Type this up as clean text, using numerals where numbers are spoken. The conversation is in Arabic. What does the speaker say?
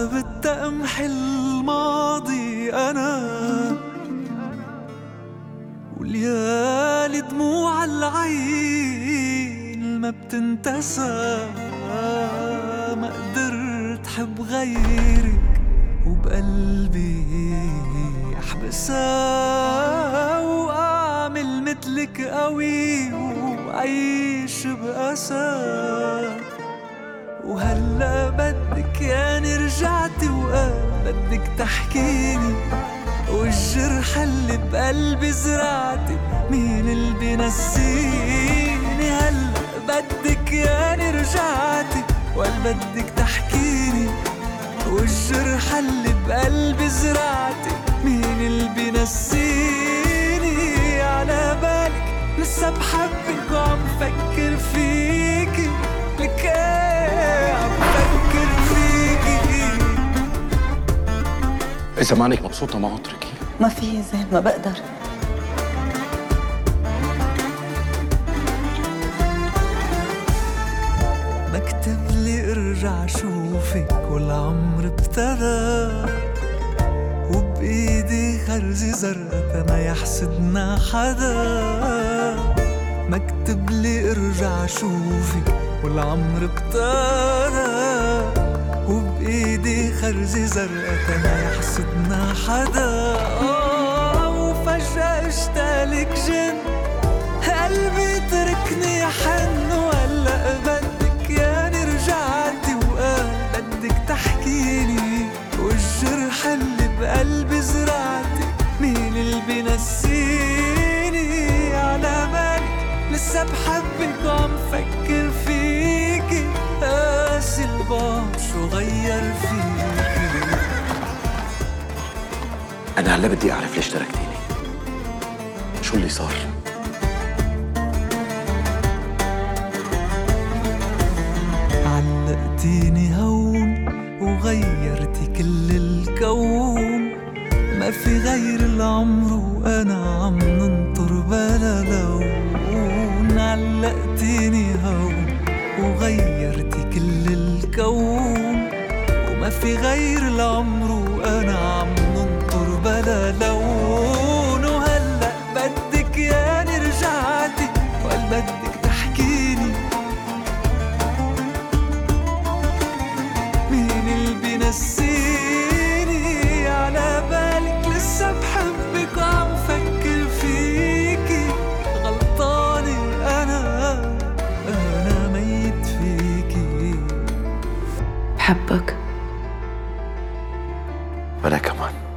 بتأمحي الماضي أنا، وليالي دموع العين ما بتنتسى. ما قدرت حب غيرك وبقلبي أحبسها، وأعمل متلك قوي وعيش بأسى. وهلأ بدك يعني رجعتي وقال بدك تحكيني، والجرح اللي بقلبي زرعتي مين اللي بينسيني؟ هلأ بدك يعني رجعتي وقال بدك تحكيني، والجرح اللي بقلبي زرعتي مين اللي بينسيني؟ على بالك لسه بحبك وعم فكر فيكي، لك ايه عم فكر فيكي. إذا مانك مبسوطة ما اتركي. ما في زين، ما بقدر. مكتب لي ارجع شوفك والعمر ابتدى، وبإيدي خرزي زرقة ما يحسدنا حدا. مكتب لي ارجع شوفك والعمر ابتدى، وبإيدي خرزي زرقة ما يحسدنا حدا. وفجأة اشتالك جن، قلبي تركني يحن، وهلأ بدك يعني رجعتي وقال بدك تحكيني، والجرح اللي بقلبي زرعتي مين اللي بينسيني؟ على بالك لسه بحبك وعم فكر فيكي، قاسي البعد شو غير فيكي. أنا هلا بدي أعرف ليش تركتيني، شو اللي صار؟ علقتيني هون وغيرتي كل الكون، ما في غير العمر وأنا عم ننطر بلا لون. علقتيني هون وغيرتي كل الكون، وما في غير العمر وأنا عم ننطر بلا لون. وهلأ بدك يعني رجعتي وقال بدك تحكيني، مين اللي بينسيني؟ على بالك لسه بحبك وعم فكر فيكي. غلطاني أنا ميت فيكي. بحبك. وأنا كمان.